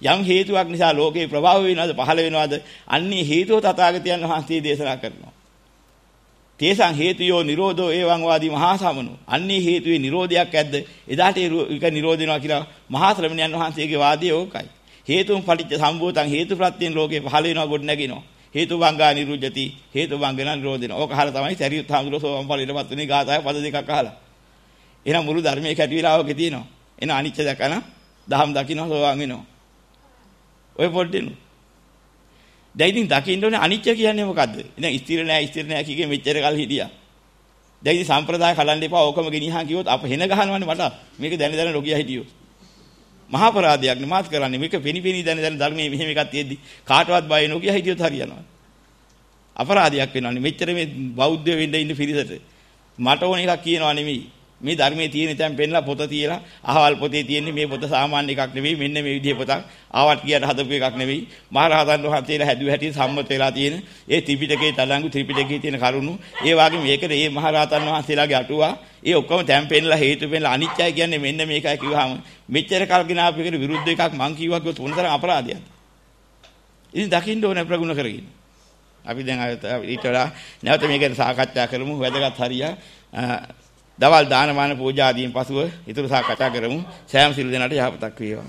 යම් හේතුවක් නිසා ලෝකේ ප්‍රභාව වෙනවද පහළ වෙනවද? අන්නේ හේතුව තථාගතයන් වහන්සේ දේශනා කරනවා. තේසං හේතුයෝ නිරෝධෝ එවං වාදී මහා සමනෝ. අන්නේ හේතුවේ නිරෝධයක් ඇද්ද? එදාට ඒක නිරෝධ වෙනවා කියලා මහා ශ්‍රමණයන් වහන්සේගේ වාදය ඕකයි. හේතුන් පටිච්ච සම්භූතං හේතු ප්‍රත්‍යයෙන් ලෝකේ පහළ වෙනවා ගොඩ නැගිනවා. හේතු භංගා නිරුද්ධති හේතු භංගන නිරෝධින. ඕක අහලා තමයි සරියුත් හාමුදුරුවෝ සෝවාන් ඵලයටපත් උනේ ගාථාවේ පද දෙකක් අහලා. එහෙනම් මුළු ධර්මයේ කැටි වෙලා ඔකේ තියෙනවා. එන අනිච්ච දැකන දහම් දකින්න සෝවාන් වෙනවා. ඔය පොඩ්ඩෙනු. දැන් ඉතින් දකින්න ඕනේ අනිච්ච කියන්නේ මොකද්ද? ඉතින් ස්ථිර නෑ ස්ථිර නෑ කියේ මෙච්චර කල් හිටියා. දැන් ඉතින් සම්ප්‍රදාය කලන්න එපා ඕකම ගෙනියහන් කිව්වොත් අප හෙන ගහනවනේ මට. මේක දැන දැන ලෝකියා හිටියෝ. මහා අපරාධයක් නේ මාත් කරන්නේ. මේක පෙනි පෙනි දැන දැන ධර්මයේ මෙහෙම එකක් තියෙද්දි කාටවත් බය නොකිය හිටියොත් හරියනවා. අපරාධයක් වෙනවානේ. මෙච්චර මේ බෞද්ධ වෙන්න ඉන්න පිරිසට. මට ඕන එකක් කියනවා නෙමෙයි. මේ ධර්මයේ තියෙන තැන් පෙන්නලා පොත තියලා අහවල් පොතේ තියෙන්නේ මේ පොත සාමාන්‍ය එකක් නෙවෙයි. මෙන්න මේ විදිහේ පොතක්. ආවට කියට හදපු එකක් නෙවෙයි. මහරහතන් වහන්සේලා හැදුව හැටි සම්මත වෙලා තියෙන ඒ ත්‍රිපිටකයේ තලංගු ත්‍රිපිටකයේ තියෙන කරුණු ඒ වගේ මේකට මේ මහරහතන් වහන්සේලාගේ අටුවා ඒ ඔක්කොම තැන් පෙන්නලා හේතු පෙන්නලා අනිත්‍යයි කියන්නේ මෙන්න මේකයි කිව්වහම මෙච්චර කල් ගෙනාපු එකට විරුද්ධ එකක් මං කිව්වා කිව්වොත් මොනතරම් අපරාධයක්ද? ඉතින් දකින්න ඕනේ ප්‍රගුණ කරගෙන. අපි දැන් ඊට වඩා නැවත මේක ගැන සාකච්ඡා කරමු. වැදගත් හරිය දවල් දානමාන පූජා ආදීන් පසුව ඊටු සාකච්ඡා කරමු. සෑම සිල් දෙනාට යහපතක් වේවා.